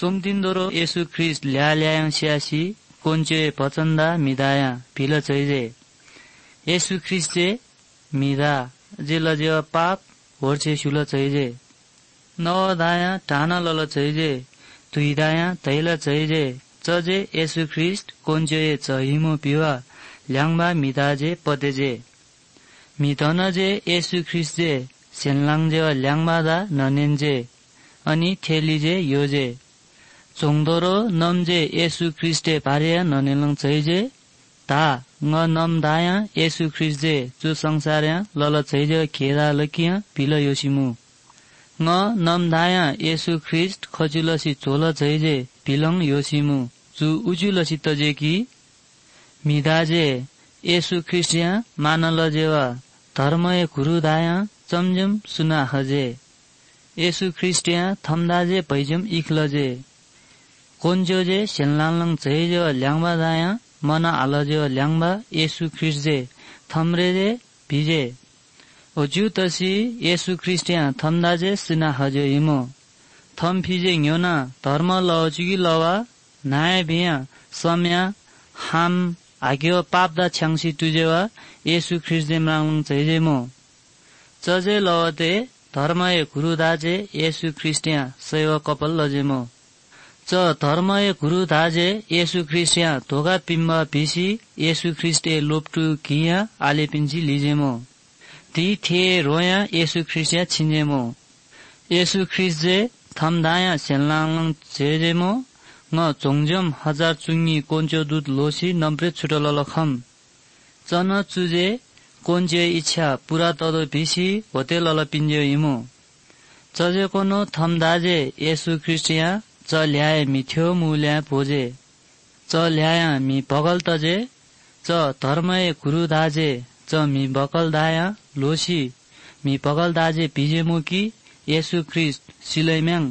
송딘도로 예수 크리스트 ल्याल्या양 시아시 꼰죄 버쩐다 미다야 빌어 저이제 예수 크리스트에 미다 질러지어 पाप वर्षे शुल चाहिजे नवदाया टाना लल चाहिजे तुइदाया तैला चाहिजे चजे येशु ख्रिस्ट कोन्जे चहिमो पिवा ल्याङबा मिदाजे पदेजे मिधनजे येशु ख्रिस्टजे सेनलाङजे ल्याङबादा ननेन्जे अनि थेलिजे योजे जोङदोरो नमजे येशु ख्रिस्टे पारिया ननेलङ चाहिजे ता ng namdaya Yesu Christe ju sangsarya lala chaije kheda lakiya pila yosimu ng namdaya Yesu Christ khajulasi chola chaije pilang yosimu ju ujulasi tajeki midaje Yesu Christiya manala jewa dharmaye gurudaya chamjam suna haje Yesu Christiya thamdaje paijam ikhlaje konjoje senlanlang chaije ल्याङबादाया मना आलजे ल्याङबा येशु ख्रिस्टजे थमरेजे भिजे ओजु तसी येशु ख्रिस्टिया थमदाजे सिना हजे इमो थम फिजे न्योना धर्म लजुगी लवा नाय बिया सम्या हाम आग्यो पापदा छ्याङसी तुजेवा येशु ख्रिस्टजे म्राङ छैजेमो चजे लवते धर्मये गुरुदाजे येशु ख्रिस्टिया सैव couple लजेमो च धर्मये गुरु दाजे येशु ख्रिस्टिया धोगा पिम्बा भिसी येशु ख्रिस्टे लोप्टु किया आलेपिन्जी लिजेमो ती थे रोया येशु ख्रिस्टिया छिन्जेमो येशु ख्रिस्टे थमदाया सेनलाङ जेजेमो न जोङजम हजार चुङ्गी कोन्चो दुध लोसी नम्प्रे छुटललखम चन चुजे कोन्चे इच्छा पुरा तदो भिसी होते लल पिन्जे इमो चजे कोनो थमदाजे येशु ख्रिस्टिया च ल्याए मिथ्यो मुल्या भोजे च ल्याया मि बगल तजे च धर्मये गुरु दाजे च मि बगल दाया लोसी मि बगल दाजे भिजेमो कि येशु ख्रिस्ट सिलैम्याङ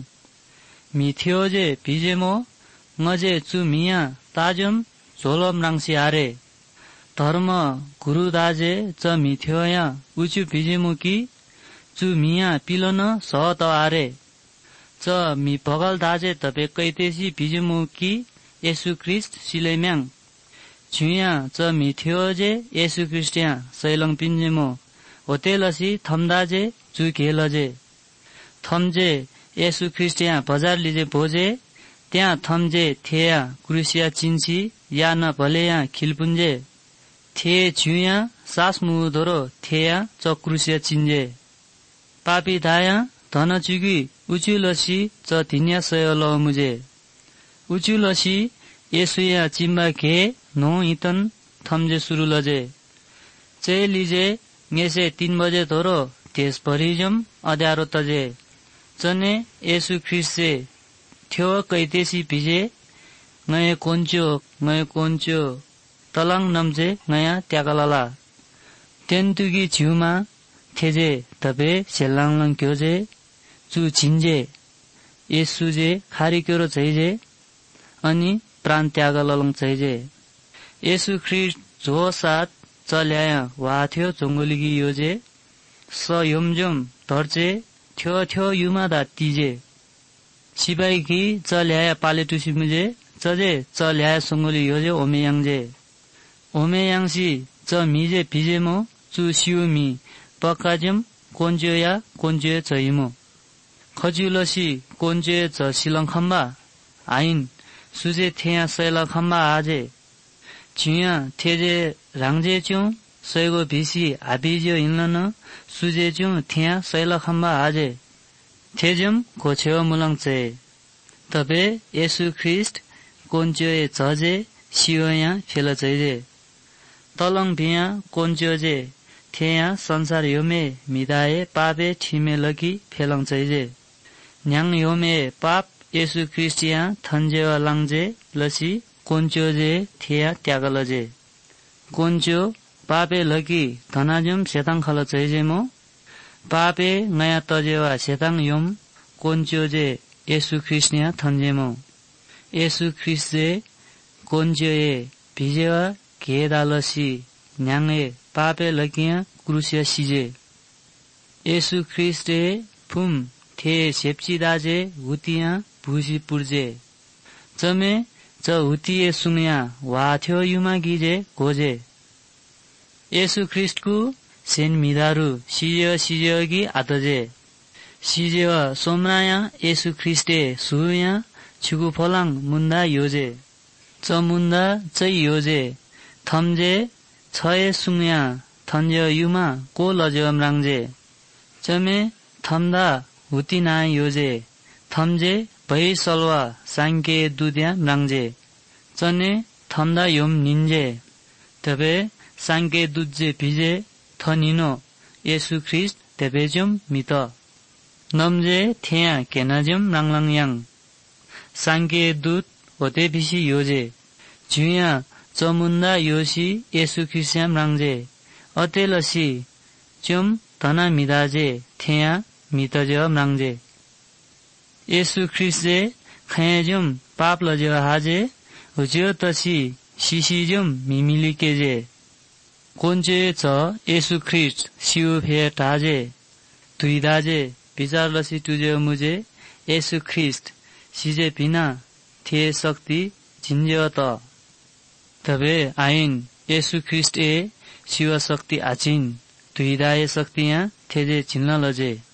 मिथ्योजे भिजेमो ngजे चु मिया ताजम झोलम राङसी आरे धर्म गुरु दाजे च मिथ्योया उचु भिजेमो कि चु मिया पिलन सहत आरे च मि बगल दाजे तबे कैतेसी भिजेमो कि येशु ख्रिस्ट सिलैम्याङ झुया च मिथ्योजे येशु ख्रिस्टिया सैलङ पिन्जेमो होतेलसी थमदाजे जु घेलजे थमजे येशु ख्रिस्टिया बजार लिजे भोजे त्यहाँ थमजे थेया क्रुसिया चिन्सी या न भलेया खिलपुन्जे थे झुया सास मुधोरो थेया च क्रुसिया चिन्जे पापी दाया धन चुगी उचुलसी च धिन्या सयल मुजे उचुलसी येसुया चिम्बा घे नो हितन थमजे सुरु लजे चे लिजे ngeसे 3 बजे धोरो देश भरिजम अध्यारो तजे चने येशु ख्रिस्टे थ्यो कैतेसी भिजे ngए कोन्चो तलङ नम्जे ngया त्यागलला तेन्तुगी झिउमा थेजे तबे सेलाङलङ क्योजे चु झिन्जे येशुजे खारिक्योरो छैजे अनि प्राण त्यागललङ छैजे येशु ख्रिस्ट जो साथ चल्याया वाथ्यो जोंगोलिगी योजे स योमजोम धर्चे थ्यो युमादा तिजे सिपाईकी चल्याया पालेटुसी मुजे चजे चल्याया सोंगोली योजे ओमेयाङसी च मिजे भिजेमो चु सिउमी पक्काजम कोन्ज्योया कोन्ज्यो छैमो खजुलसी कोन्ज्यो च सिलङ खम्बा आइन सुजे थेया सैला खम्बा आजे झिया थेजे राङजे च्यौ सैगो भिसी आबिज्यो हिँड्न सुजे च्यौ थेया सैला खम्बा आजे थेजम घोछेव मुलङ चे तबे येशु ख्रिस्ट कोन्ज्यो झजे सियोया फेल छैजे तलङ भिया कोन्ज्योजे थेया संसार योमे मिदाए पापे ठिमे लगी फेलङ छैजे न्याङ योमे पाप येशु ख्रिस्टिया थन्जेवा लाङजे लसी कोन्च्योजे थेया त्यागलजे कोन्च्यो पापे लगी धनाजुम सेताङ खल छैजेमो पापे नया तजेवा सेताङ योम कोन्च्योजे येशु ख्रिस्टिया थन्जेमो येशु ख्रिस्टे कोन्च्योए भिजेवा घेदालसी न्याङे पापे लगिया क्रुसिया सिजे येशु ख्रिस्टे फुम थे सेप्ची दाजे हुतिया भुसी पुर्जे चमे च हुतिए सुंगया वाथ्यो युमा गिजे गोजे येसु ख्रिस्टको सेन मिदारु सिजेगी आतजे सिजेव सोमराया येसु ख्रिस्टे सुया छुगु फलाङ मुन्दा योजे च मुन्दा चै योजे थम्जे छए सुंगया थन्जे युमा को लजेव राङजे चमे थम्दा हुतिना योजे थम्जे भई सलवा सांके दुद्या राङजे चने थम्दा योम निन्जे तबे सांके दुजे भिजे थनिनो येसु ख्रिस्ट तेबेजुम मित नम्जे थेया केनाजुम राङलाङयाङ सांके दुत होते भिसी योजे जुया चमुन्दा योसी येसु ख्रिस्याम राङजे अतेलसी चुम तना मिदाजे थेया मितजेव राङजे येसु ख्रिस्टजे खयाजुम पाप लजेव हाजे हुज्यो तसी सिसिजुम मिमिलिकेजे कोन्चे च येसु ख्रिस्ट सिउ फे टाजे दुइदाजे विचार लसी टुजे मुजे येसु ख्रिस्ट सिजे बिना थे शक्ति झिन्जेव त तबे आइन येसु ख्रिस्ट ए शिव शक्ति आचिन दुइदाए शक्तिया थेजे झिन्न लजे